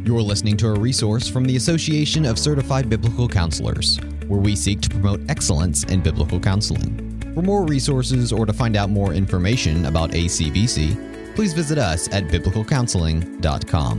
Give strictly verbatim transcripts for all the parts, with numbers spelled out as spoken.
You're listening to a resource from the Association of Certified Biblical Counselors, where we seek to promote excellence in biblical counseling. For more resources or to find out more information about A C B C, please visit us at biblical counseling dot com.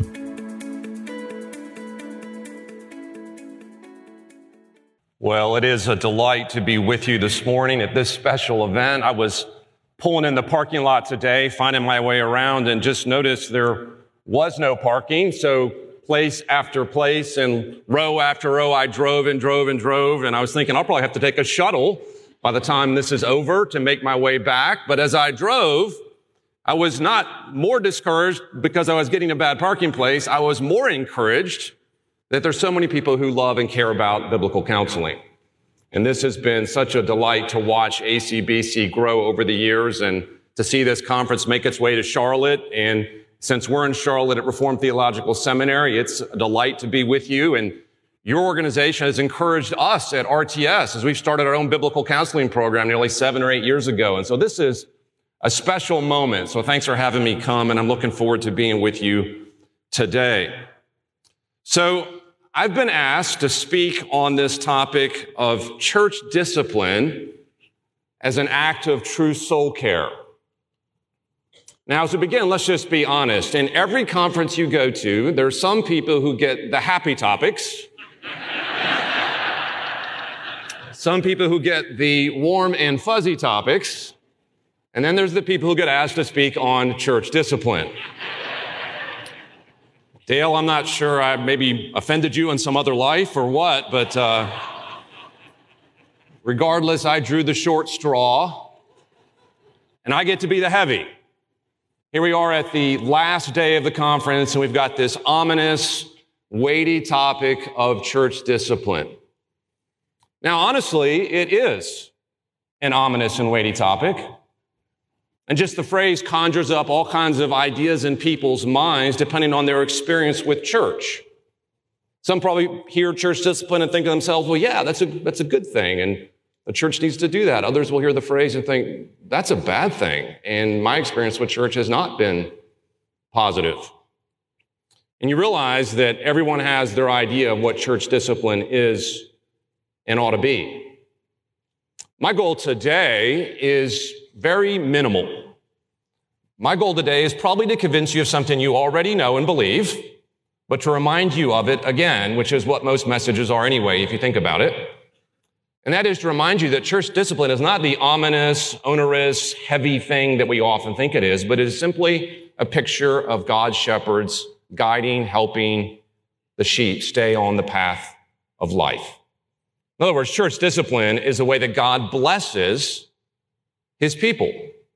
Well, it is a delight to be with you this morning at this special event. I was pulling in the parking lot today, finding my way around, and just noticed there was no parking. So place after place and row after row, I drove and drove and drove. And I was thinking I'll probably have to take a shuttle by the time this is over to make my way back. But as I drove, I was not more discouraged because I was getting a bad parking place. I was more encouraged that there's so many people who love and care about biblical counseling. And this has been such a delight to watch A C B C grow over the years and to see this conference make its way to Charlotte. And since we're in Charlotte at Reformed Theological Seminary, it's a delight to be with you. And your organization has encouraged us at R T S as we've started our own biblical counseling program nearly seven or eight years ago. And so this is a special moment. So thanks for having me come, and I'm looking forward to being with you today. So I've been asked to speak on this topic of church discipline as an act of true soul care. Now, as we begin, let's just be honest. In every conference you go to, there are some people who get the happy topics, some people who get the warm and fuzzy topics, and then there's the people who get asked to speak on church discipline. Dale, I'm not sure I maybe offended you in some other life or what, but uh, regardless, I drew the short straw, and I get to be the heavy. Here we are at the last day of the conference, and we've got this ominous, weighty topic of church discipline. Now, honestly, it is an ominous and weighty topic. And just the phrase conjures up all kinds of ideas in people's minds depending on their experience with church. Some probably hear church discipline and think to themselves, well, yeah, that's a, that's a good thing, and the church needs to do that. Others will hear the phrase and think, that's a bad thing. And my experience with church has not been positive. And you realize that everyone has their idea of what church discipline is and ought to be. My goal today is very minimal. My goal today is probably to convince you of something you already know and believe, but to remind you of it again, which is what most messages are anyway, if you think about it. And that is to remind you that church discipline is not the ominous, onerous, heavy thing that we often think it is, but it is simply a picture of God's shepherds guiding, helping the sheep stay on the path of life. In other words, church discipline is the way that God blesses his people.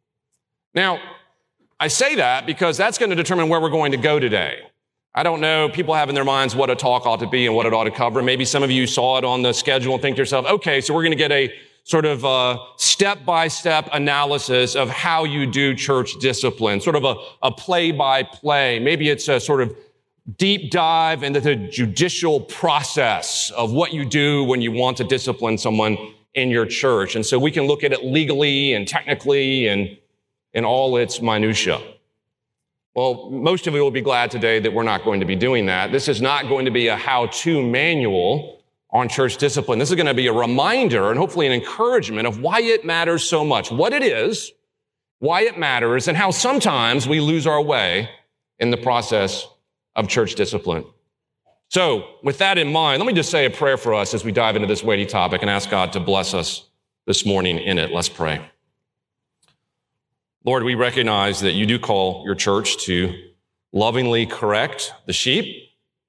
Now, I say that because that's going to determine where we're going to go today. I don't know, people have in their minds what a talk ought to be and what it ought to cover. Maybe some of you saw it on the schedule and think to yourself, okay, so we're going to get a sort of a step-by-step analysis of how you do church discipline, sort of a, a play-by-play. Maybe it's a sort of deep dive into the judicial process of what you do when you want to discipline someone in your church. And so we can look at it legally and technically and in all its minutia. Well, most of you will be glad today that we're not going to be doing that. This is not going to be a how-to manual on church discipline. This is going to be a reminder and hopefully an encouragement of why it matters so much, what it is, why it matters, and how sometimes we lose our way in the process of church discipline. So, with that in mind, let me just say a prayer for us as we dive into this weighty topic and ask God to bless us this morning in it. Let's pray. Lord, we recognize that you do call your church to lovingly correct the sheep.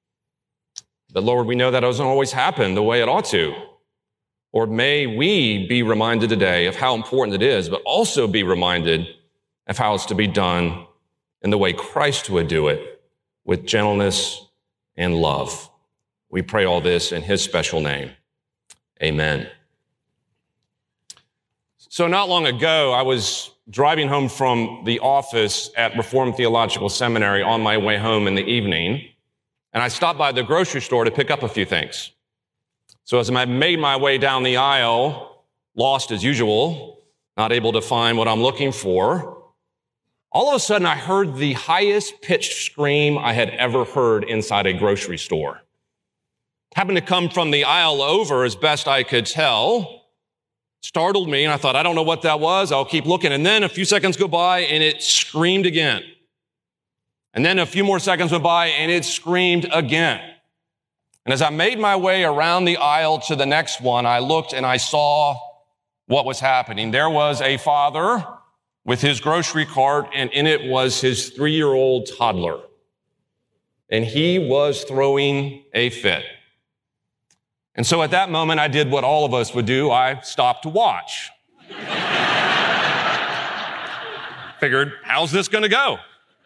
But Lord, we know that doesn't always happen the way it ought to. Lord, may we be reminded today of how important it is, but also be reminded of how it's to be done in the way Christ would do it, with gentleness and love. We pray all this in his special name. Amen. So not long ago, I was driving home from the office at Reformed Theological Seminary on my way home in the evening, and I stopped by the grocery store to pick up a few things. So as I made my way down the aisle, lost as usual, not able to find what I'm looking for, all of a sudden I heard the highest pitched scream I had ever heard inside a grocery store. It happened to come from the aisle over as best I could tell. Startled me, and I thought, I don't know what that was. I'll keep looking. And then a few seconds go by, and it screamed again. And then a few more seconds went by, and it screamed again. And as I made my way around the aisle to the next one, I looked and I saw what was happening. There was a father with his grocery cart, and in it was his three-year-old toddler. And he was throwing a fit. And so at that moment, I did what all of us would do. I stopped to watch. Figured, how's this going to go?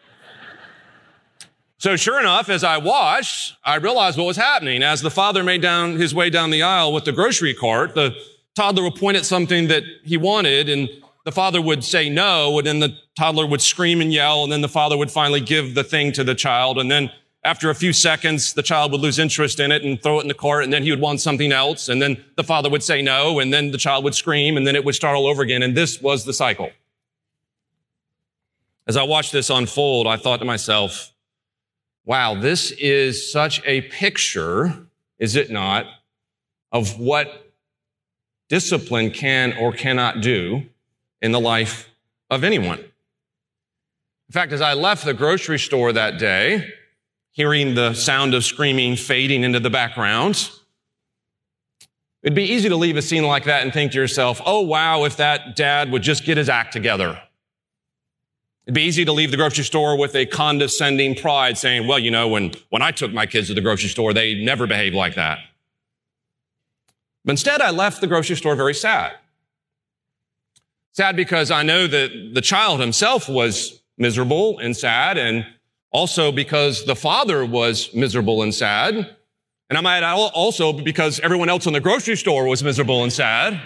So sure enough, as I watched, I realized what was happening. As the father made down his way down the aisle with the grocery cart, the toddler would point at something that he wanted, and the father would say no, and then the toddler would scream and yell, and then the father would finally give the thing to the child, and then after a few seconds, the child would lose interest in it and throw it in the cart, and then he would want something else, and then the father would say no, and then the child would scream, and then it would start all over again, and this was the cycle. As I watched this unfold, I thought to myself, wow, this is such a picture, is it not, of what discipline can or cannot do in the life of anyone. In fact, as I left the grocery store that day, hearing the sound of screaming fading into the background, it'd be easy to leave a scene like that and think to yourself, oh, wow, if that dad would just get his act together. It'd be easy to leave the grocery store with a condescending pride saying, well, you know, when, when I took my kids to the grocery store, they never behaved like that. But instead, I left the grocery store very sad. Sad because I know that the child himself was miserable and sad, and also because the father was miserable and sad. And I might add also because everyone else in the grocery store was miserable and sad.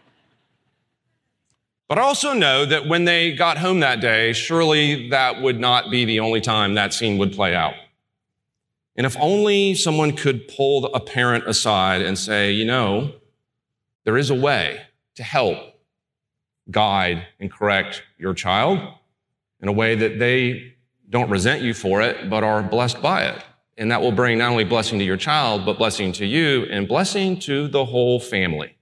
But I also know that when they got home that day, surely that would not be the only time that scene would play out. And if only someone could pull a parent aside and say, you know, there is a way to help guide and correct your child in a way that they don't resent you for it, but are blessed by it. And that will bring not only blessing to your child, but blessing to you and blessing to the whole family.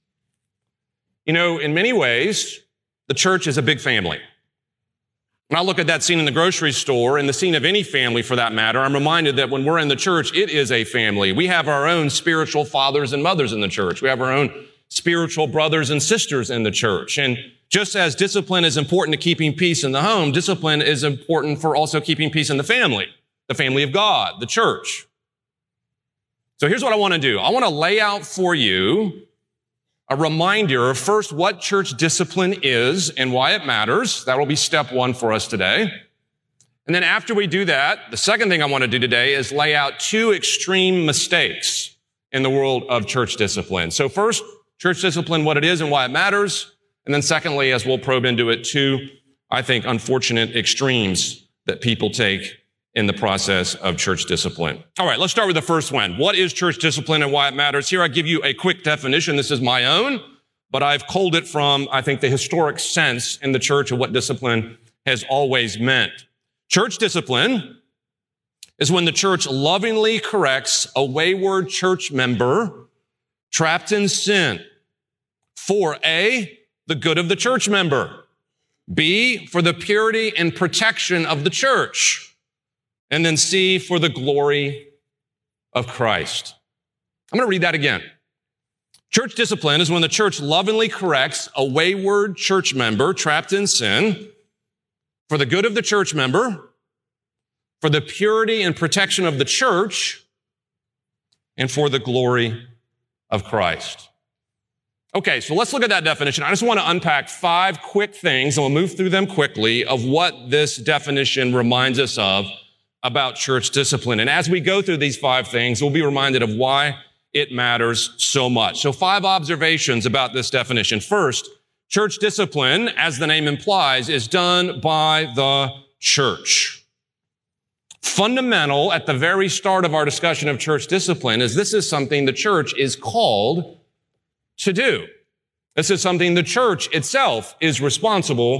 You know, in many ways, the church is a big family. When I look at that scene in the grocery store and the scene of any family for that matter, I'm reminded that when we're in the church, it is a family. We have our own spiritual fathers and mothers in the church. We have our own spiritual brothers and sisters in the church. And just as discipline is important to keeping peace in the home, discipline is important for also keeping peace in the family, the family of God, the church. So here's what I want to do. I want to lay out for you a reminder of first what church discipline is and why it matters. That will be step one for us today. And then after we do that, the second thing I want to do today is lay out two extreme mistakes in the world of church discipline. So first, church discipline, what it is and why it matters. And then secondly, as we'll probe into it, two, I think, unfortunate extremes that people take in the process of church discipline. All right, let's start with the first one. What is church discipline and why it matters? Here I give you a quick definition. This is my own, but I've culled it from, I think, the historic sense in the church of what discipline has always meant. Church discipline is when the church lovingly corrects a wayward church member trapped in sin for A, the good of the church member, B, for the purity and protection of the church, and then C, for the glory of Christ. I'm going to read that again. Church discipline is when the church lovingly corrects a wayward church member trapped in sin for the good of the church member, for the purity and protection of the church, and for the glory of Christ. Okay, so let's look at that definition. I just want to unpack five quick things, and we'll move through them quickly, of what this definition reminds us of about church discipline. And as we go through these five things, we'll be reminded of why it matters so much. So five observations about this definition. First, church discipline, as the name implies, is done by the church. Fundamental at the very start of our discussion of church discipline is this is something the church is called to do. This is something the church itself is responsible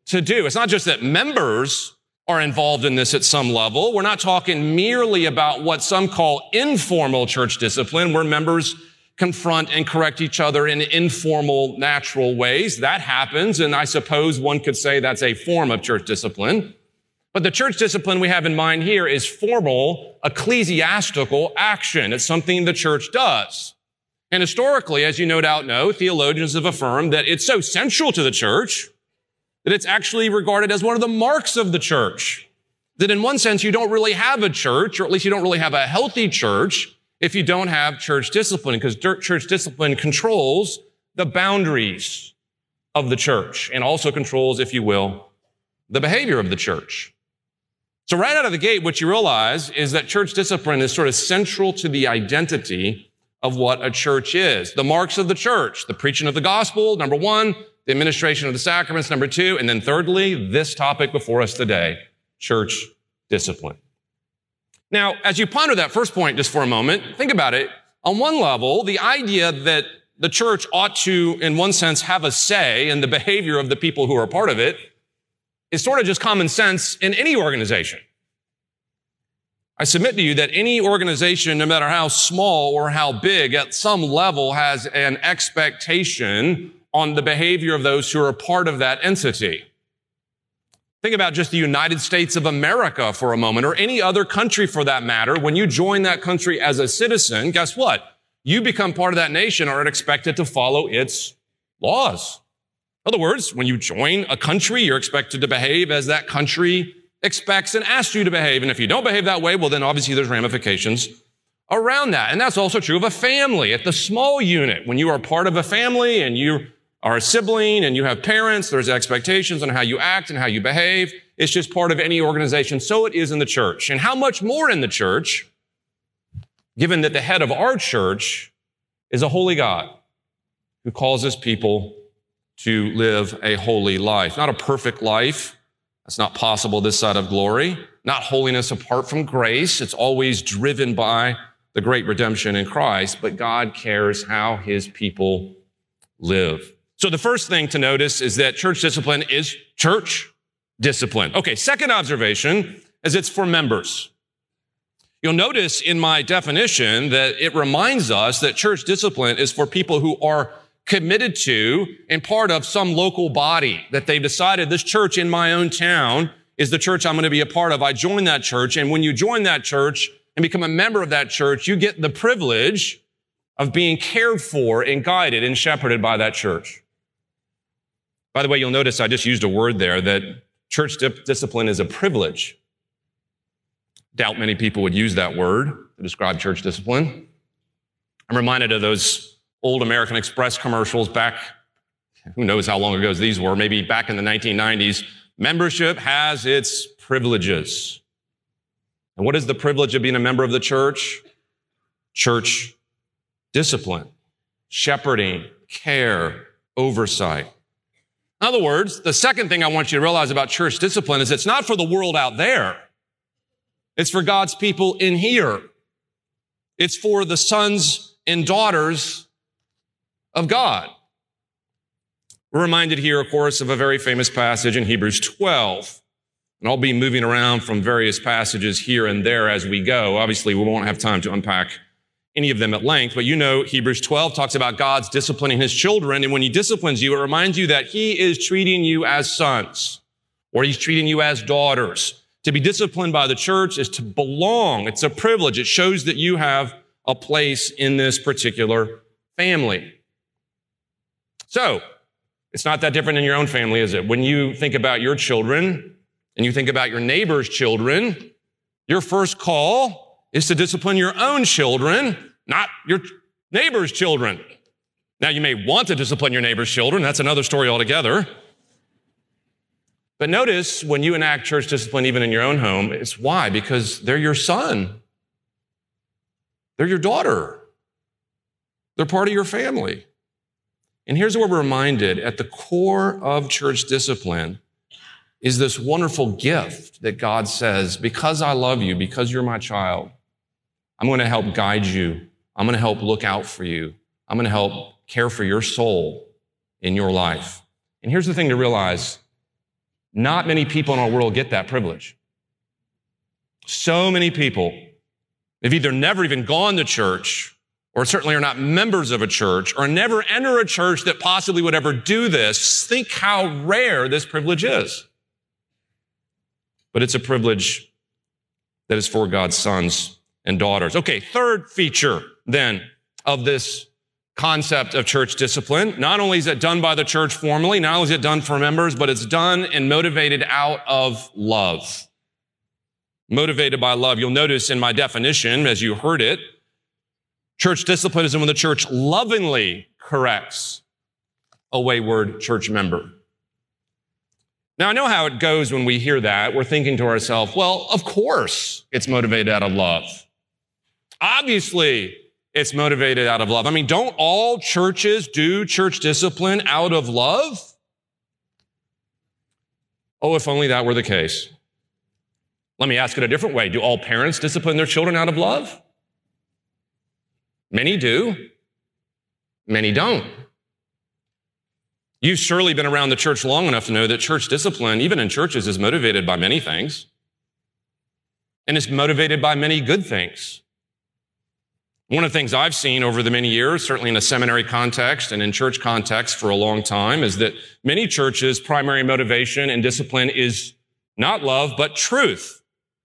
to do. It's not just that members are involved in this at some level. We're not talking merely about what some call informal church discipline, where members confront and correct each other in informal, natural ways. That happens, and I suppose one could say that's a form of church discipline. But the church discipline we have in mind here is formal, ecclesiastical action. It's something the church does. And historically, as you no doubt know, theologians have affirmed that it's so central to the church that it's actually regarded as one of the marks of the church. That in one sense, you don't really have a church, or at least you don't really have a healthy church, if you don't have church discipline, because church discipline controls the boundaries of the church and also controls, if you will, the behavior of the church. So right out of the gate, what you realize is that church discipline is sort of central to the identity of what a church is. The marks of the church, the preaching of the gospel, number one, the administration of the sacraments, number two, and then thirdly, this topic before us today, church discipline. Now, as you ponder that first point just for a moment, think about it. On one level, the idea that the church ought to, in one sense, have a say in the behavior of the people who are a part of it is sort of just common sense in any organization. I submit to you that any organization, no matter how small or how big, at some level has an expectation on the behavior of those who are a part of that entity. Think about just the United States of America for a moment, or any other country for that matter. When you join that country as a citizen, guess what? You become part of that nation, are expected to follow its laws. In other words, when you join a country, you're expected to behave as that country expects and asks you to behave. And if you don't behave that way, well, then obviously there's ramifications around that. And that's also true of a family. At the small unit, when you are part of a family and you are a sibling and you have parents, there's expectations on how you act and how you behave. It's just part of any organization. So it is in the church. And how much more in the church, given that the head of our church is a holy God who calls his people to live a holy life. Not a perfect life. That's not possible this side of glory. Not holiness apart from grace. It's always driven by the great redemption in Christ. But God cares how his people live. So the first thing to notice is that church discipline is church discipline. Okay, second observation is it's for members. You'll notice in my definition that it reminds us that church discipline is for people who are committed to and part of some local body, that they've decided this church in my own town is the church I'm going to be a part of. I join that church, and when you join that church and become a member of that church, you get the privilege of being cared for and guided and shepherded by that church. By the way, you'll notice I just used a word there, that church di- discipline is a privilege. Doubt many people would use that word to describe church discipline. I'm reminded of those old American Express commercials back, who knows how long ago these were, maybe back in the nineteen nineties. Membership has its privileges. And what is the privilege of being a member of the church? Church discipline, shepherding, care, oversight. In other words, the second thing I want you to realize about church discipline is it's not for the world out there. It's for God's people in here. It's for the sons and daughters of God. We're reminded here, of course, of a very famous passage in Hebrews twelve. And I'll be moving around from various passages here and there as we go. Obviously, we won't have time to unpack any of them at length, but you know Hebrews twelve talks about God's disciplining his children. And when he disciplines you, it reminds you that he is treating you as sons, or he's treating you as daughters. To be disciplined by the church is to belong. It's a privilege. It shows that you have a place in this particular family. So, it's not that different in your own family, is it? When you think about your children and you think about your neighbor's children, your first call is to discipline your own children, not your neighbor's children. Now, you may want to discipline your neighbor's children. That's another story altogether. But notice when you enact church discipline, even in your own home, it's why? Because they're your son. They're your daughter. They're part of your family. And here's what we're reminded, at the core of church discipline is this wonderful gift that God says, because I love you, because you're my child, I'm going to help guide you. I'm going to help look out for you. I'm going to help care for your soul in your life. And here's the thing to realize. Not many people in our world get that privilege. So many people have either never even gone to church, or certainly are not members of a church, or never enter a church that possibly would ever do this. Think how rare this privilege is. But it's a privilege that is for God's sons and daughters. Okay, third feature then of this concept of church discipline. Not only is it done by the church formally, not only is it done for members, but it's done and motivated out of love. Motivated by love. You'll notice in my definition, as you heard it, church discipline is when the church lovingly corrects a wayward church member. Now, I know how it goes when we hear that. We're thinking to ourselves, well, of course it's motivated out of love. Obviously, it's motivated out of love. I mean, don't all churches do church discipline out of love? Oh, if only that were the case. Let me ask it a different way. Do all parents discipline their children out of love? Many do. Many don't. You've surely been around the church long enough to know that church discipline, even in churches, is motivated by many things. And it's motivated by many good things. One of the things I've seen over the many years, certainly in a seminary context and in church context for a long time, is that many churches' primary motivation and discipline is not love, but truth.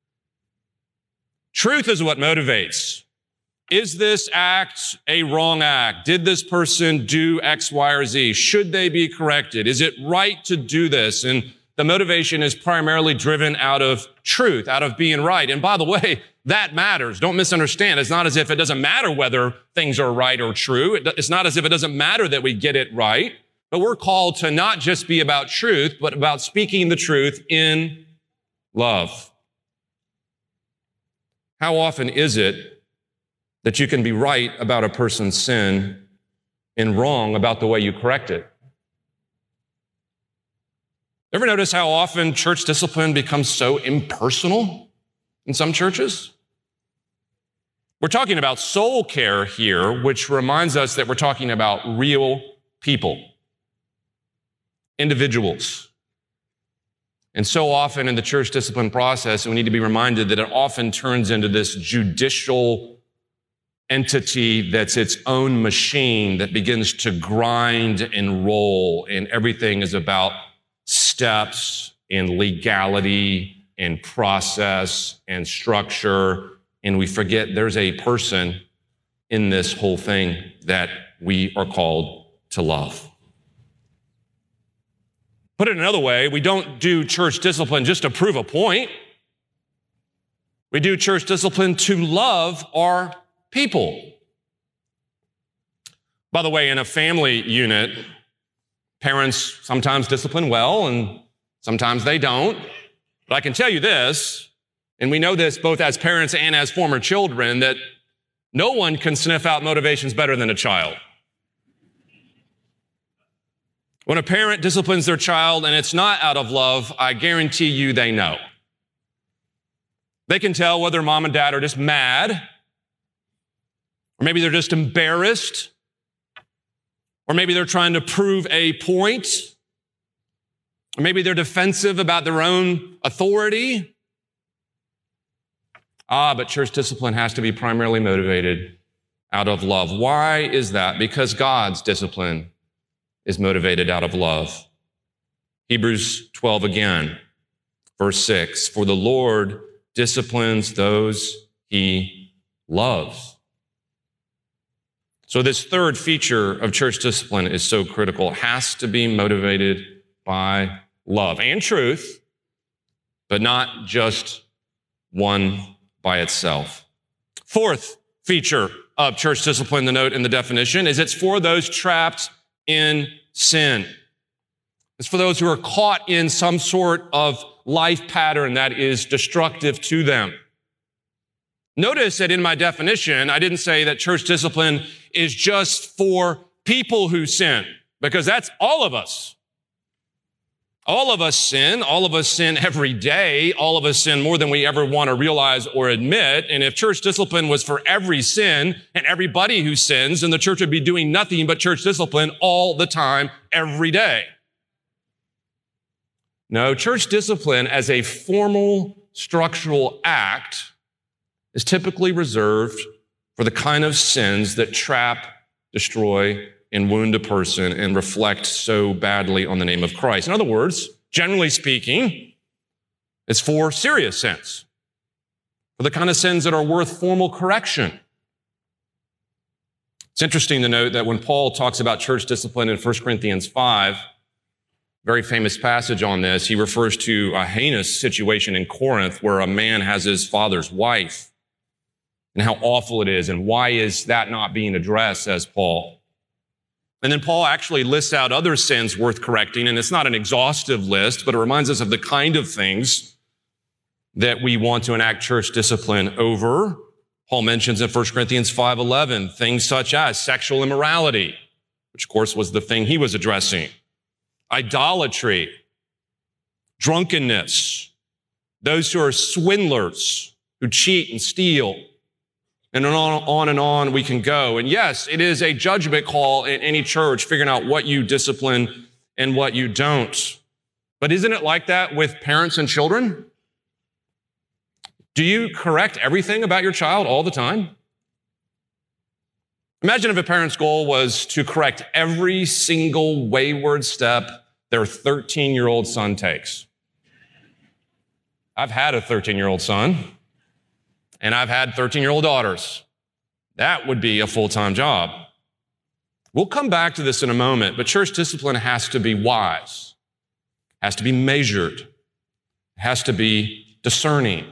Truth is what motivates. Is this act a wrong act? Did this person do X, Y, or Z? Should they be corrected? Is it right to do this? And the motivation is primarily driven out of truth, out of being right. And by the way, that matters. Don't misunderstand. It's not as if it doesn't matter whether things are right or true. It's not as if it doesn't matter that we get it right. But we're called to not just be about truth, but about speaking the truth in love. How often is it that you can be right about a person's sin and wrong about the way you correct it? Ever notice how often church discipline becomes so impersonal in some churches? We're talking about soul care here, which reminds us that we're talking about real people, individuals. And so often in the church discipline process, we need to be reminded that it often turns into this judicial entity that's its own machine that begins to grind and roll, and everything is about steps and legality and process and structure, and we forget there's a person in this whole thing that we are called to love. Put it another way, we don't do church discipline just to prove a point. We do church discipline to love our people. By the way, in a family unit, parents sometimes discipline well and sometimes they don't. But I can tell you this, and we know this both as parents and as former children, that no one can sniff out motivations better than a child. When a parent disciplines their child and it's not out of love, I guarantee you they know. They can tell whether mom and dad are just mad, or maybe they're just embarrassed, or maybe they're trying to prove a point, or maybe they're defensive about their own authority. Ah, but church discipline has to be primarily motivated out of love. Why is that? Because God's discipline is motivated out of love. Hebrews twelve again, verse six, for the Lord disciplines those he loves. So this third feature of church discipline is so critical. It has to be motivated by love and truth, but not just one by itself. Fourth feature of church discipline, the note in the definition, is it's for those trapped in sin. It's for those who are caught in some sort of life pattern that is destructive to them. Notice that in my definition, I didn't say that church discipline is just for people who sin, because that's all of us. All of us sin. All of us sin every day. All of us sin more than we ever want to realize or admit. And if church discipline was for every sin and everybody who sins, then the church would be doing nothing but church discipline all the time, every day. No, church discipline as a formal structural act is typically reserved for the kind of sins that trap, destroy, and wound a person and reflect so badly on the name of Christ. In other words, generally speaking, it's for serious sins, for the kind of sins that are worth formal correction. It's interesting to note that when Paul talks about church discipline in First Corinthians five, very famous passage on this, he refers to a heinous situation in Corinth where a man has his father's wife and how awful it is and why is that not being addressed, says Paul. And then Paul actually lists out other sins worth correcting, and it's not an exhaustive list, but it reminds us of the kind of things that we want to enact church discipline over. Paul mentions in First Corinthians five eleven, things such as sexual immorality, which of course was the thing he was addressing, idolatry, drunkenness, those who are swindlers, who cheat and steal, and on, on and on we can go. And yes, it is a judgment call in any church, figuring out what you discipline and what you don't. But isn't it like that with parents and children? Do you correct everything about your child all the time? Imagine if a parent's goal was to correct every single wayward step their thirteen-year-old son takes. I've had a thirteen-year-old son, and I've had thirteen-year-old daughters. That would be a full-time job. We'll come back to this in a moment, but church discipline has to be wise, has to be measured, has to be discerning.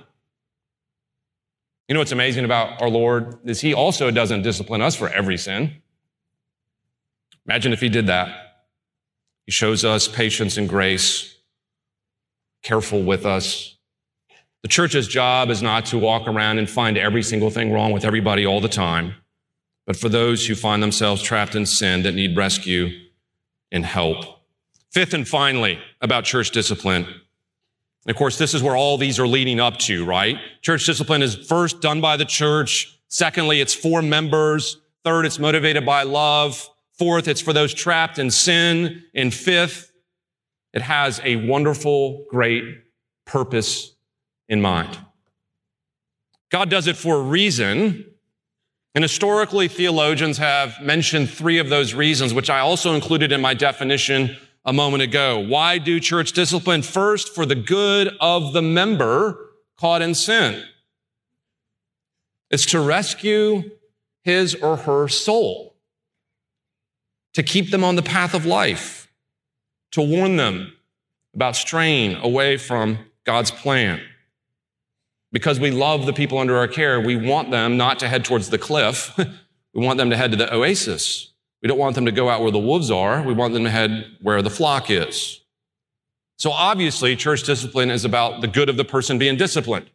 You know what's amazing about our Lord is he also doesn't discipline us for every sin. Imagine if he did that. He shows us patience and grace, careful with us. The church's job is not to walk around and find every single thing wrong with everybody all the time, but for those who find themselves trapped in sin that need rescue and help. Fifth and finally, about church discipline. And of course, this is where all these are leading up to, right? Church discipline is first done by the church. Secondly, it's for members. Third, it's motivated by love. Fourth, it's for those trapped in sin. And fifth, it has a wonderful, great purpose in mind. God does it for a reason. And historically, theologians have mentioned three of those reasons, which I also included in my definition a moment ago. Why do church discipline? First, for the good of the member caught in sin. It's to rescue his or her soul, to keep them on the path of life, to warn them about straying away from God's plan. Because we love the people under our care, we want them not to head towards the cliff. We want them to head to the oasis. We don't want them to go out where the wolves are. We want them to head where the flock is. So obviously, church discipline is about the good of the person being disciplined.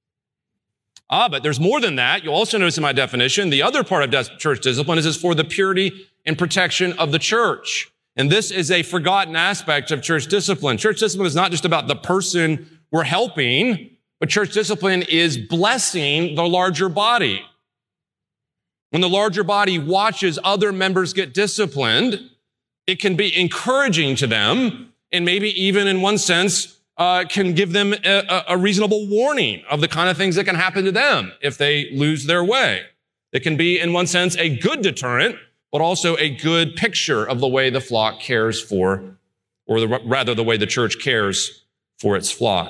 Ah, but there's more than that. You'll also notice in my definition, the other part of church discipline is, is for the purity and protection of the church. And this is a forgotten aspect of church discipline. Church discipline is not just about the person we're helping, but church discipline is blessing the larger body. When the larger body watches other members get disciplined, it can be encouraging to them and maybe even in one sense uh, can give them a, a reasonable warning of the kind of things that can happen to them if they lose their way. It can be in one sense a good deterrent, but also a good picture of the way the flock cares for, or the, rather the way the church cares for its flock.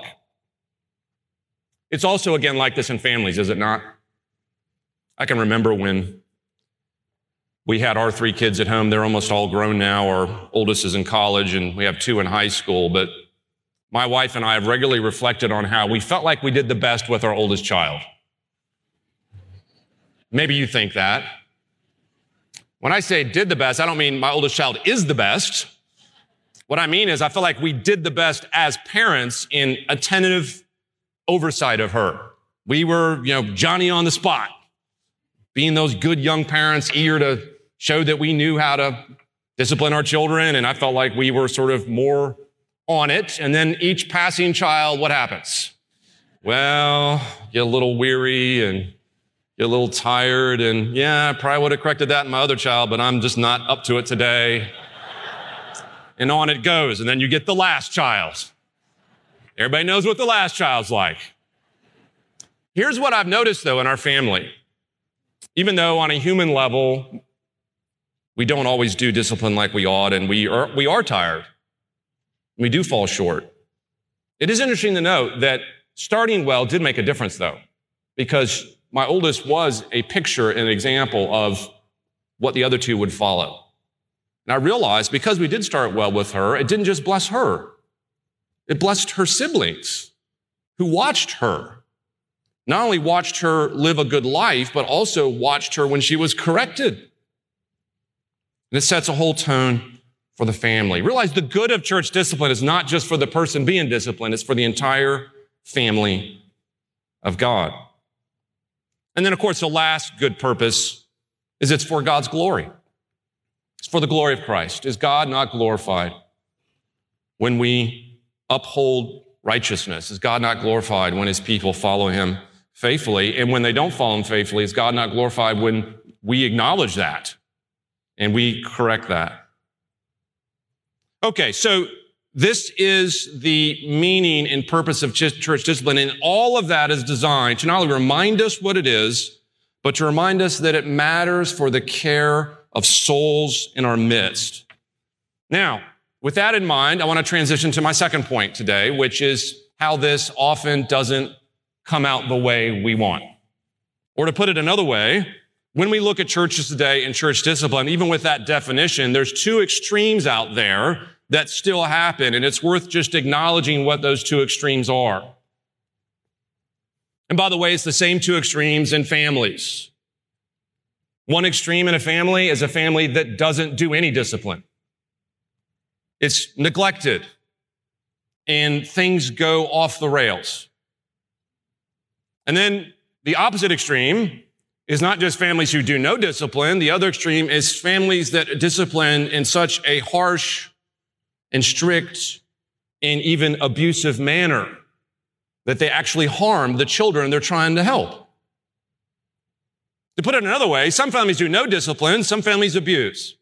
It's also, again, like this in families, is it not? I can remember when we had our three kids at home. They're almost all grown now. Our oldest is in college, and we have two in high school. But my wife and I have regularly reflected on how we felt like we did the best with our oldest child. Maybe you think that. When I say did the best, I don't mean my oldest child is the best. What I mean is I feel like we did the best as parents in attentive oversight of her. We were, you know, Johnny on the spot, being those good young parents, eager to show that we knew how to discipline our children. And I felt like we were sort of more on it. And then each passing child, what happens? Well, get a little weary and get a little tired. And yeah, I probably would have corrected that in my other child, but I'm just not up to it today. And on it goes. And then you get the last child. Everybody knows what the last child's like. Here's what I've noticed, though, in our family. Even though on a human level, we don't always do discipline like we ought, and we are, we are tired. We do fall short. It is interesting to note that starting well did make a difference, though, because my oldest was a picture and an example of what the other two would follow. And I realized because we did start well with her, it didn't just bless her. It blessed her siblings who watched her. Not only watched her live a good life, but also watched her when she was corrected. And it sets a whole tone for the family. Realize the good of church discipline is not just for the person being disciplined, it's for the entire family of God. And then, of course, the last good purpose is it's for God's glory. It's for the glory of Christ. Is God not glorified when we uphold righteousness? Is God not glorified when his people follow him faithfully? And when they don't follow him faithfully, is God not glorified when we acknowledge that and we correct that? Okay, so this is the meaning and purpose of church discipline, and all of that is designed to not only remind us what it is, but to remind us that it matters for the care of souls in our midst. Now, with that in mind, I want to transition to my second point today, which is how this often doesn't come out the way we want. Or to put it another way, when we look at churches today and church discipline, even with that definition, there's two extremes out there that still happen, and it's worth just acknowledging what those two extremes are. And by the way, it's the same two extremes in families. One extreme in a family is a family that doesn't do any discipline. It's neglected, and things go off the rails. And then the opposite extreme is not just families who do no discipline. The other extreme is families that discipline in such a harsh and strict and even abusive manner that they actually harm the children they're trying to help. To put it another way, some families do no discipline, some families abuse.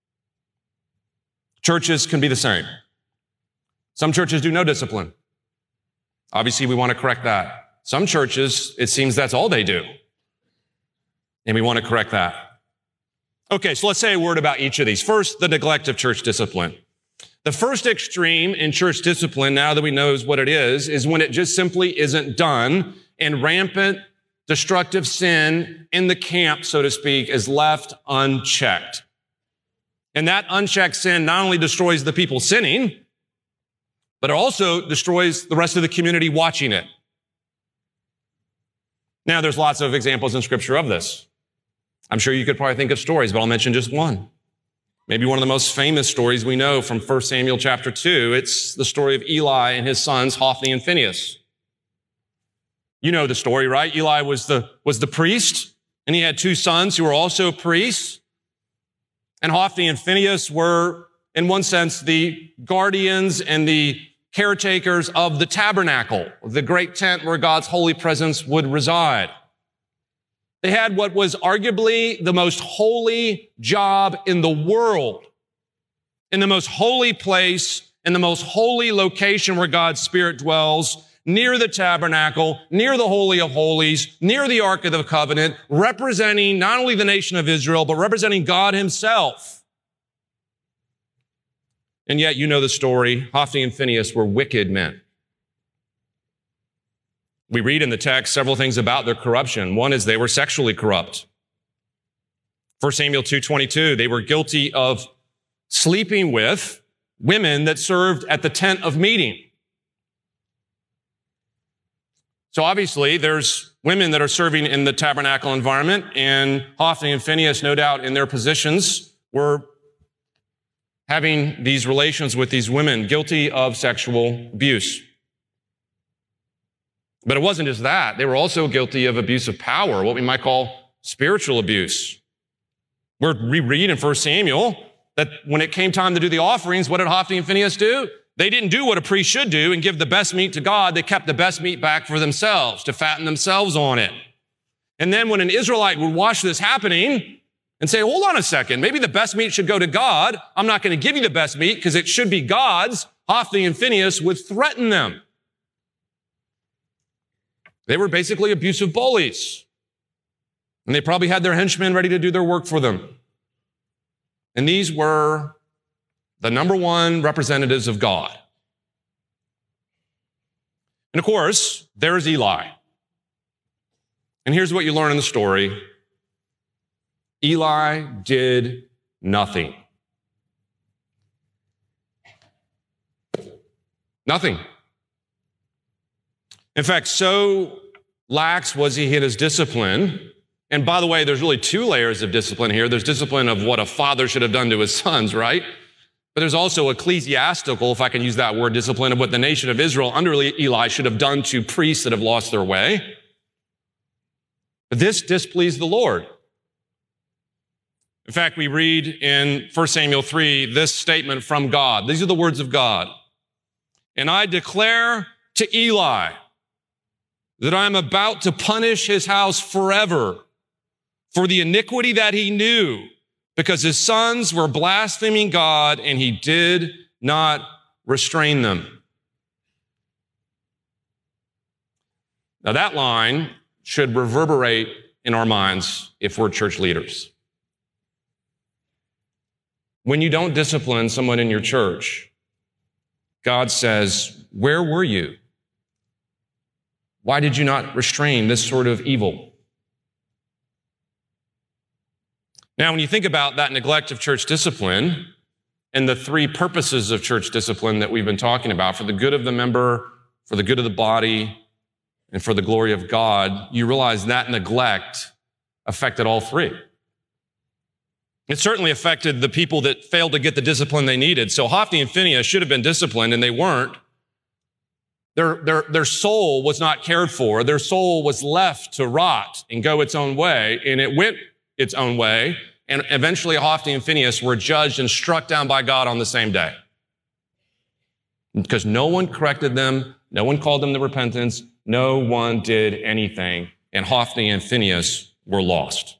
Churches can be the same. Some churches do no discipline. Obviously, we want to correct that. Some churches, it seems that's all they do. And we want to correct that. Okay, so let's say a word about each of these. First, the neglect of church discipline. The first extreme in church discipline, now that we know what it is, is when it just simply isn't done and rampant destructive sin in the camp, so to speak, is left unchecked. And that unchecked sin not only destroys the people sinning, but it also destroys the rest of the community watching it. Now, there's lots of examples in Scripture of this. I'm sure you could probably think of stories, but I'll mention just one. Maybe one of the most famous stories we know from First Samuel chapter two. It's the story of Eli and his sons, Hophni and Phinehas. You know the story, right? Eli was the, was the priest, and he had two sons who were also priests. And Hophni and Phinehas were, in one sense, the guardians and the caretakers of the tabernacle, the great tent where God's holy presence would reside. They had what was arguably the most holy job in the world, in the most holy place, in the most holy location where God's Spirit dwells, near the tabernacle, near the Holy of Holies, near the Ark of the Covenant, representing not only the nation of Israel, but representing God himself. And yet, you know the story. Hophni and Phinehas were wicked men. We read in the text several things about their corruption. One is they were sexually corrupt. First Samuel two twenty-two, they were guilty of sleeping with women that served at the tent of meeting. So obviously, there's women that are serving in the tabernacle environment, and Hophni and Phinehas, no doubt in their positions, were having these relations with these women, guilty of sexual abuse. But it wasn't just that. They were also guilty of abuse of power, what we might call spiritual abuse. We read in First Samuel that when it came time to do the offerings, what did Hophni and Phinehas do? They didn't do what a priest should do and give the best meat to God. They kept the best meat back for themselves, to fatten themselves on it. And then when an Israelite would watch this happening and say, hold on a second, maybe the best meat should go to God. I'm not going to give you the best meat because it should be God's. Hophni and Phinehas would threaten them They were basically abusive bullies. And they probably had their henchmen ready to do their work for them. And these were the number one representatives of God. And of course, there's Eli. And here's what you learn in the story. Eli did nothing. Nothing. In fact, so lax was he in his discipline. And by the way, there's really two layers of discipline here. There's discipline of what a father should have done to his sons, right? But there's also ecclesiastical, if I can use that word, discipline of what the nation of Israel under Eli should have done to priests that have lost their way. But this displeased the Lord. In fact, we read in First Samuel three this statement from God. These are the words of God. And I declare to Eli that I am about to punish his house forever for the iniquity that he knew, because his sons were blaspheming God and he did not restrain them. Now that line should reverberate in our minds if we're church leaders. When you don't discipline someone in your church, God says, where were you? Why did you not restrain this sort of evil? Now, when you think about that neglect of church discipline and the three purposes of church discipline that we've been talking about, for the good of the member, for the good of the body, and for the glory of God, you realize that neglect affected all three. It certainly affected the people that failed to get the discipline they needed. So Hophni and Phinehas should have been disciplined, and they weren't. Their, their, their soul was not cared for. Their soul was left to rot and go its own way, and it went its own way. And eventually Hophni and Phinehas were judged and struck down by God on the same day. Because no one corrected them, no one called them to repentance, no one did anything, and Hophni and Phinehas were lost.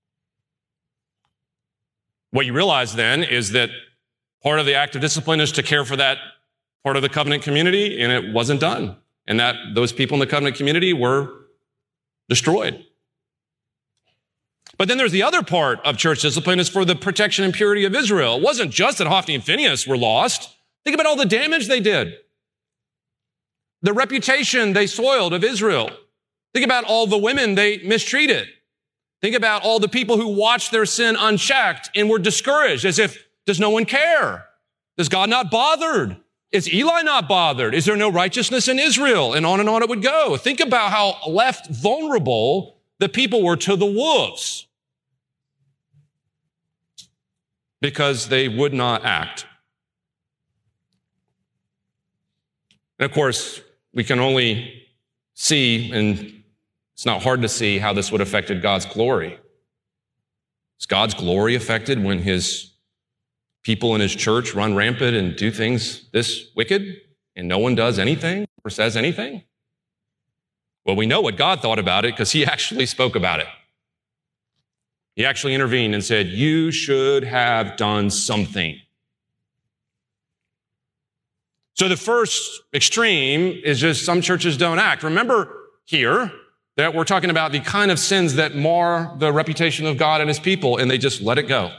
What you realize then is that part of the act of discipline is to care for that part of the covenant community, and it wasn't done. And that those people in the covenant community were destroyed. But then there's the other part of church discipline is for the protection and purity of Israel. It wasn't just that Hophni and Phinehas were lost. Think about all the damage they did. The reputation they soiled of Israel. Think about all the women they mistreated. Think about all the people who watched their sin unchecked and were discouraged as if, does no one care? Does God not bothered? Is Eli not bothered? Is there no righteousness in Israel? And on and on it would go. Think about how left vulnerable the people were to the wolves because they would not act. And of course, we can only see, and it's not hard to see how this would have affected God's glory. Is God's glory affected when his people in his church run rampant and do things this wicked and no one does anything or says anything? Well, we know what God thought about it because he actually spoke about it. He actually intervened and said, you should have done something. So the first extreme is just some churches don't act. Remember here that we're talking about the kind of sins that mar the reputation of God and his people, and they just let it go.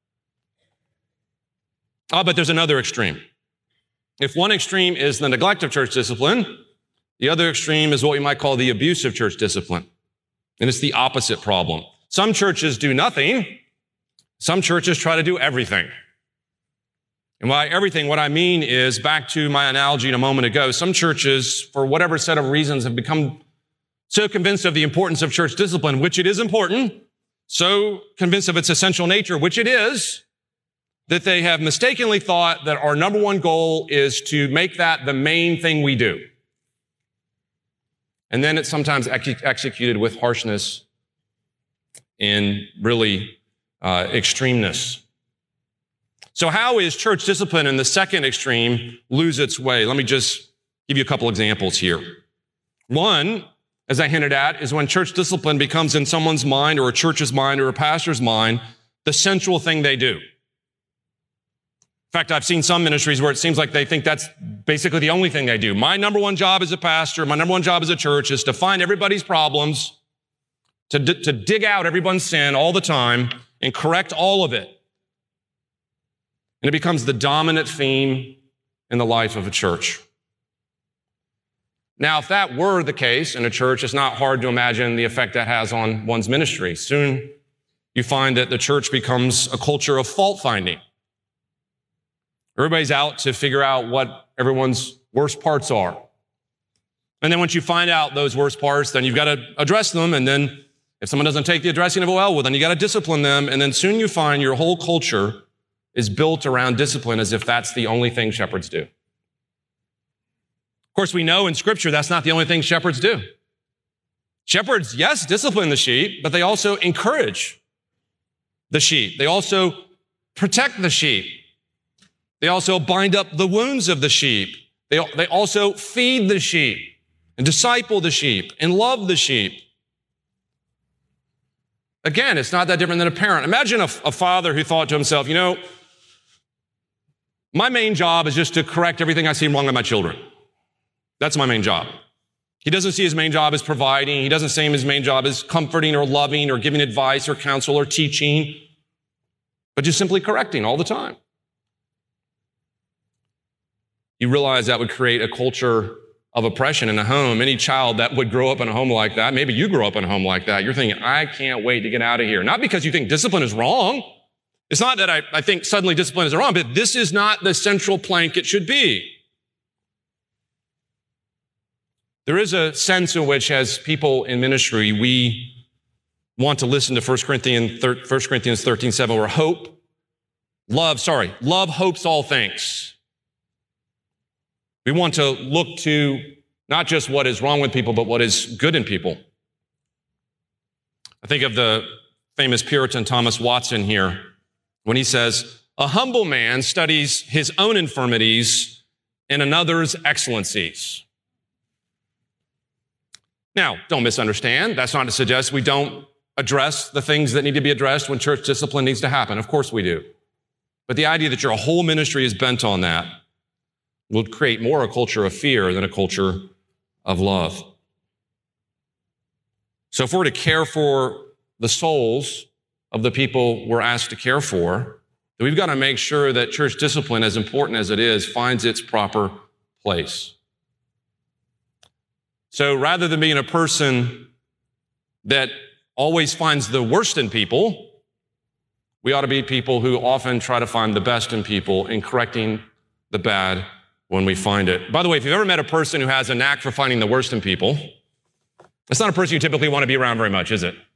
Ah, but there's another extreme. If one extreme is the neglect of church discipline, the other extreme is what we might call the abuse of church discipline. And it's the opposite problem. Some churches do nothing. Some churches try to do everything. And by everything, what I mean is, back to my analogy a moment ago, some churches, for whatever set of reasons, have become so convinced of the importance of church discipline, which it is important, so convinced of its essential nature, which it is, that they have mistakenly thought that our number one goal is to make that the main thing we do. And then it's sometimes ex- executed with harshness and really uh, extremeness. So how is church discipline in the second extreme lose its way? Let me just give you a couple examples here. One, as I hinted at, is when church discipline becomes in someone's mind or a church's mind or a pastor's mind the central thing they do. In fact, I've seen some ministries where it seems like they think that's basically the only thing they do. My number one job as a pastor, my number one job as a church is to find everybody's problems, to, d- to dig out everyone's sin all the time and correct all of it. And it becomes the dominant theme in the life of a church. Now, if that were the case in a church, it's not hard to imagine the effect that has on one's ministry. Soon you find that the church becomes a culture of fault finding. Everybody's out to figure out what everyone's worst parts are. And then once you find out those worst parts, then you've got to address them. And then if someone doesn't take the addressing of it well, well, then you got to discipline them. And then soon you find your whole culture is built around discipline as if that's the only thing shepherds do. Of course, we know in Scripture that's not the only thing shepherds do. Shepherds, yes, discipline the sheep, but they also encourage the sheep. They also protect the sheep. They also bind up the wounds of the sheep. They, they also feed the sheep and disciple the sheep and love the sheep. Again, it's not that different than a parent. Imagine a, a father who thought to himself, you know, my main job is just to correct everything I see wrong in my children. That's my main job. He doesn't see his main job as providing. He doesn't see his main job as comforting or loving or giving advice or counsel or teaching, but just simply correcting all the time. You realize that would create a culture of oppression in a home. Any child that would grow up in a home like that, maybe you grew up in a home like that, you're thinking, I can't wait to get out of here. Not because you think discipline is wrong. It's not that I, I think suddenly discipline is wrong, but this is not the central plank it should be. There is a sense in which, as people in ministry, we want to listen to First Corinthians thirteen seven, where hope, love, sorry, love hopes all things. We want to look to not just what is wrong with people, but what is good in people. I think of the famous Puritan Thomas Watson here when he says, a humble man studies his own infirmities and another's excellencies. Now, don't misunderstand. That's not to suggest we don't address the things that need to be addressed when church discipline needs to happen. Of course we do. But the idea that your whole ministry is bent on that will create more a culture of fear than a culture of love. So if we're to care for the souls of the people we're asked to care for, then we've got to make sure that church discipline, as important as it is, finds its proper place. So rather than being a person that always finds the worst in people, we ought to be people who often try to find the best in people in correcting the bad when we find it. By the way, if you've ever met a person who has a knack for finding the worst in people, it's not a person you typically want to be around very much, is it?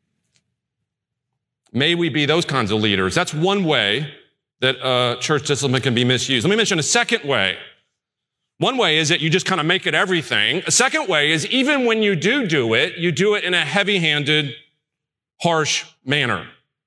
May we be those kinds of leaders. That's one way that uh, church discipline can be misused. Let me mention a second way. One way is that you just kind of make it everything. A second way is even when you do do it, you do it in a heavy-handed, harsh manner.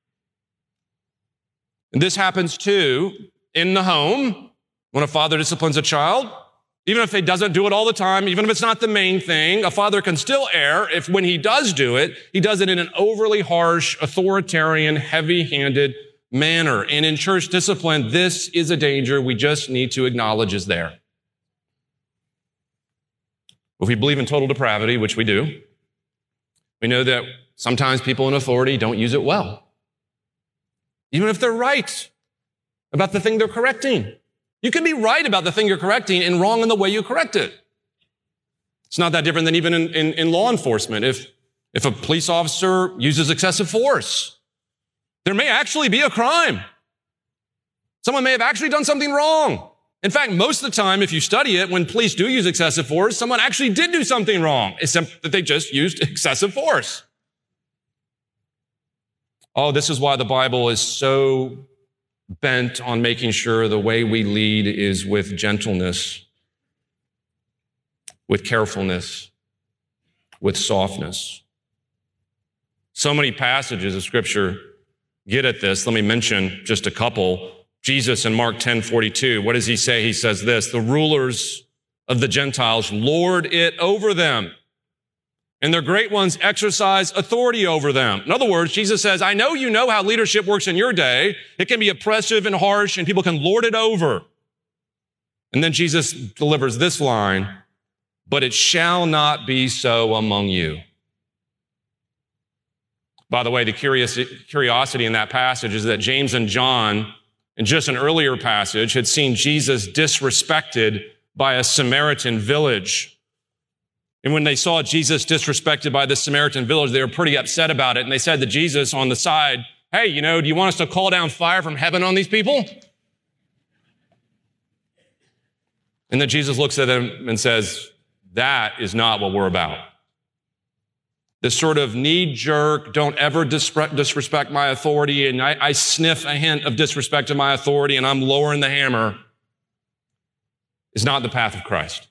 And this happens too in the home. When a father disciplines a child, even if he doesn't do it all the time, even if it's not the main thing, a father can still err if when he does do it, he does it in an overly harsh, authoritarian, heavy-handed manner. And in church discipline, this is a danger we just need to acknowledge is there. If we believe in total depravity, which we do, we know that sometimes people in authority don't use it well, even if they're right about the thing they're correcting. You can be right about the thing you're correcting and wrong in the way you correct it. It's not that different than even in, in, in law enforcement. If, if a police officer uses excessive force, there may actually be a crime. Someone may have actually done something wrong. In fact, most of the time, if you study it, when police do use excessive force, someone actually did do something wrong, except that they just used excessive force. Oh, this is why the Bible is so bent on making sure the way we lead is with gentleness, with carefulness, with softness. So many passages of Scripture get at this. Let me mention just a couple. Jesus in Mark ten forty-two, what does he say? He says this, the rulers of the Gentiles lord it over them, and their great ones exercise authority over them. In other words, Jesus says, I know you know how leadership works in your day. It can be oppressive and harsh, and people can lord it over. And then Jesus delivers this line, but it shall not be so among you. By the way, the curious, curiosity in that passage is that James and John, in just an earlier passage, had seen Jesus disrespected by a Samaritan village. And when they saw Jesus disrespected by the Samaritan village, they were pretty upset about it. And they said to Jesus on the side, hey, you know, do you want us to call down fire from heaven on these people? And then Jesus looks at them and says, that is not what we're about. This sort of knee-jerk, don't ever disrespect my authority, and I, I sniff a hint of disrespect to my authority, and I'm lowering the hammer, is not the path of Christ.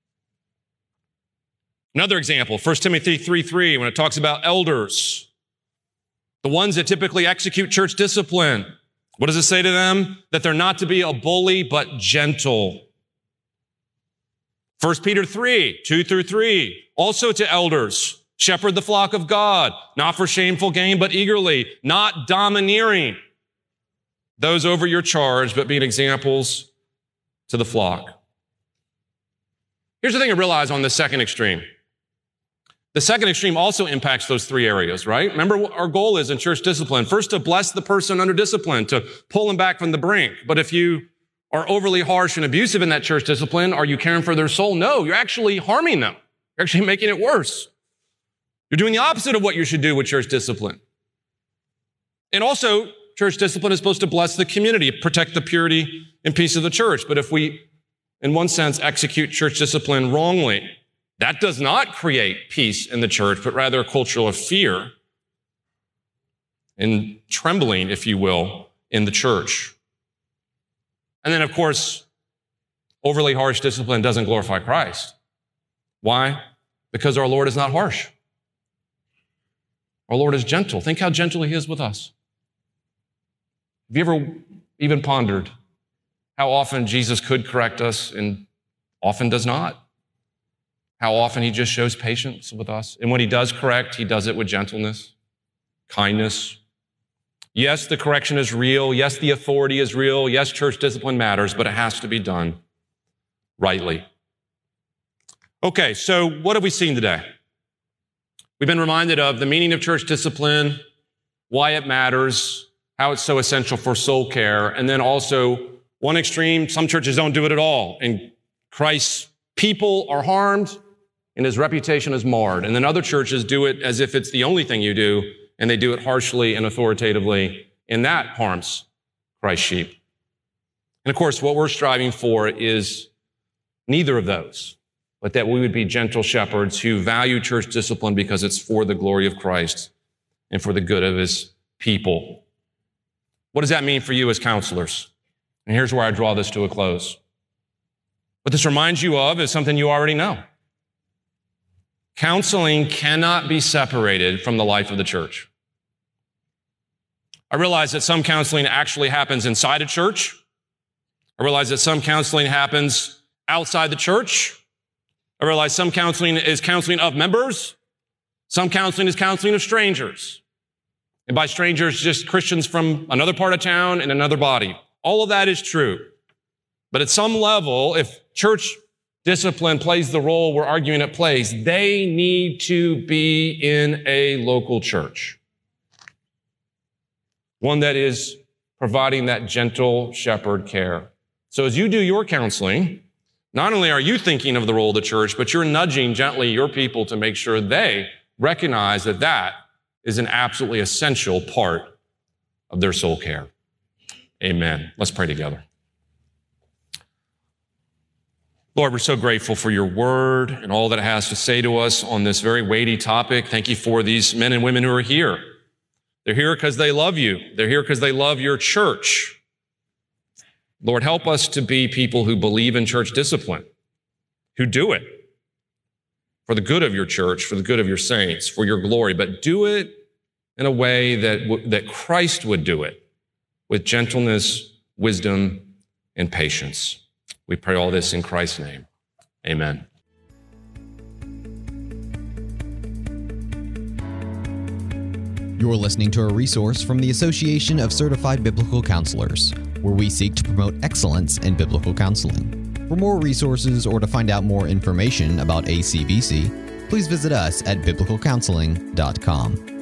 Another example, First Timothy three three, when it talks about elders, the ones that typically execute church discipline. What does it say to them? That they're not to be a bully, but gentle. First Peter three, two through three, also to elders. Shepherd the flock of God, not for shameful gain, but eagerly, not domineering those over your charge, but being examples to the flock. Here's the thing to realize on the second extreme. The second extreme also impacts those three areas, right? Remember what our goal is in church discipline. First, to bless the person under discipline, to pull them back from the brink. But if you are overly harsh and abusive in that church discipline, are you caring for their soul? No, you're actually harming them. You're actually making it worse. You're doing the opposite of what you should do with church discipline. And also, church discipline is supposed to bless the community, protect the purity and peace of the church. But if we, in one sense, execute church discipline wrongly, that does not create peace in the church, but rather a culture of fear and trembling, if you will, in the church. And then, of course, overly harsh discipline doesn't glorify Christ. Why? Because our Lord is not harsh. Our Lord is gentle. Think how gentle he is with us. Have you ever even pondered how often Jesus could correct us and often does not? How often he just shows patience with us. And when he does correct, he does it with gentleness, kindness. Yes, the correction is real. Yes, the authority is real. Yes, church discipline matters, but it has to be done rightly. Okay, so what have we seen today? We've been reminded of the meaning of church discipline, why it matters, how it's so essential for soul care, and then also one extreme, some churches don't do it at all, and Christ's people are harmed and his reputation is marred. And then other churches do it as if it's the only thing you do, and they do it harshly and authoritatively, and that harms Christ's sheep. And of course, what we're striving for is neither of those, but that we would be gentle shepherds who value church discipline because it's for the glory of Christ and for the good of his people. What does that mean for you as counselors? And here's where I draw this to a close. What this reminds you of is something you already know. Counseling cannot be separated from the life of the church. I realize that some counseling actually happens inside a church. I realize that some counseling happens outside the church. I realize some counseling is counseling of members. Some counseling is counseling of strangers. And by strangers, just Christians from another part of town and another body. All of that is true. But at some level, if church discipline plays the role we're arguing it plays, they need to be in a local church. One that is providing that gentle shepherd care. So as you do your counseling, not only are you thinking of the role of the church, but you're nudging gently your people to make sure they recognize that that is an absolutely essential part of their soul care. Amen. Let's pray together. Lord, we're so grateful for your word and all that it has to say to us on this very weighty topic. Thank you for these men and women who are here. They're here because they love you. They're here because they love your church. Lord, help us to be people who believe in church discipline, who do it for the good of your church, for the good of your saints, for your glory, but do it in a way that, w- that Christ would do it, with gentleness, wisdom, and patience. We pray all this in Christ's name. Amen. You're listening to a resource from the Association of Certified Biblical Counselors, where we seek to promote excellence in biblical counseling. For more resources or to find out more information about A C B C, please visit us at biblical counseling dot com.